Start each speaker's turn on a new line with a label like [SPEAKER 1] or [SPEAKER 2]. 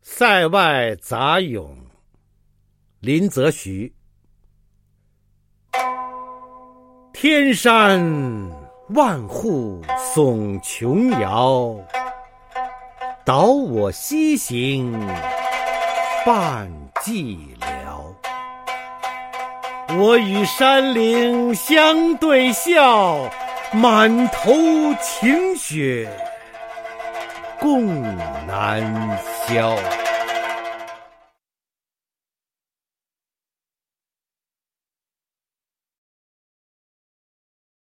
[SPEAKER 1] 塞外杂咏，林则徐。天山万户耸琼瑶，导我西行伴寂寥。我与山岭相对笑，满头晴雪共难消。